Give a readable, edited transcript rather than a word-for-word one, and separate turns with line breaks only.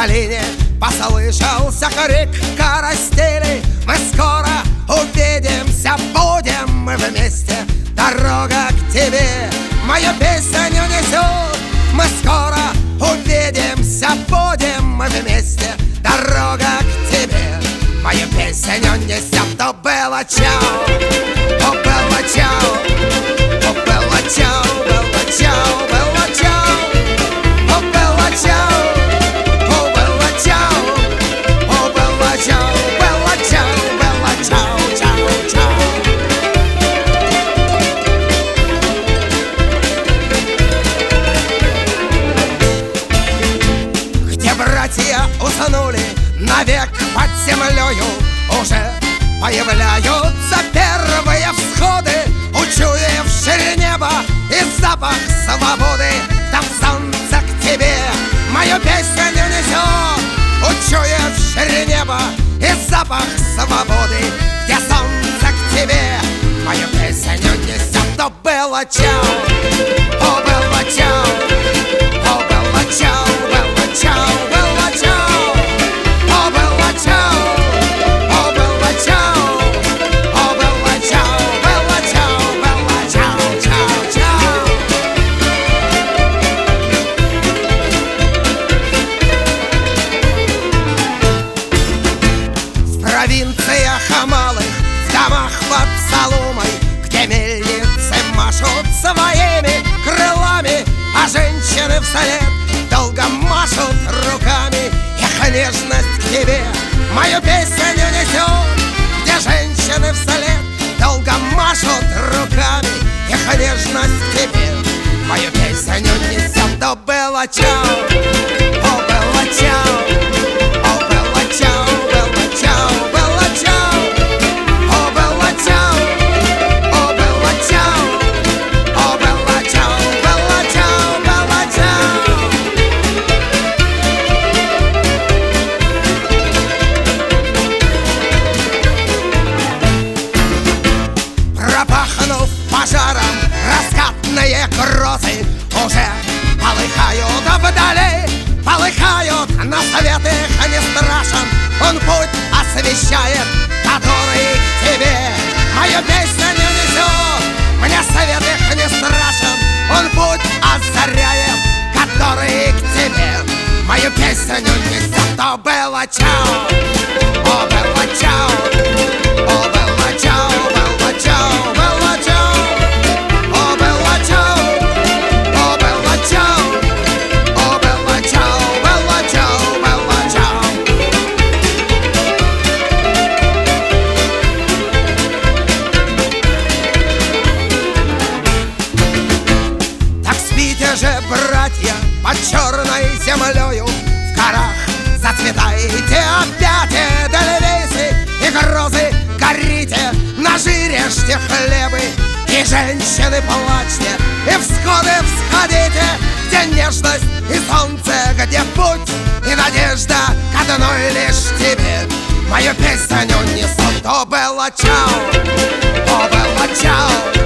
долине послышался крик карастели. Мы скоро увидимся, будем мы вместе. Дорога к тебе мою песню несет. Мы скоро увидимся, будем мы вместе. Дорога к тебе мою песню несет. То было чау, то было чау, то было чау, было чау, было чау, то было чау, то было чау, то было чау, было чау, было чау, чау, чау. Где братья уснули навек под землею, уже появляются первые всходы, учуявшие небо и запах свободы. Там солнце к тебе мою песню несет, учуявшие небо и запах свободы. Где солнце к тебе мою песню несет. То было чау, то было чау, то было чау, было чау, было чау, то было чау, то было чау, то было чау, было чау, было чау, чау, чау. В провинциях малых, в домах под соломой, где мельницы машут своими крылами, а женщины вслед долго машут руками. Их нежность к тебе мою песню несет. Где женщины вслед долго машут руками, их нежность к тебе мою песню несет. То было чау, о было чау, о было чау, было чау, было чау, о было чау, о было чау, о было чау, было чау, было чау. Пропахнув пожаром раскатные грозы, уже полыхают вдали, полыхают, но свет их не страшен. Он путь освещает, который к тебе мою песню несет. Мне свет их не страшен, он путь озаряет, который к тебе мою песню несет. То было чау, о было чау, о было чау, было чау, было чау, о было чау, о было чау, о было чау, было чау, было чау. Так спите же, братья, под черной землею, в горах зацветайте опять эдельвейсы и грозы, горите, нажирежьте хлебы, и женщины плачьте, и всходы всходите, где нежность и солнце, где путь и надежда к одной лишь тебе мою песню несут. То было чау, то было чау,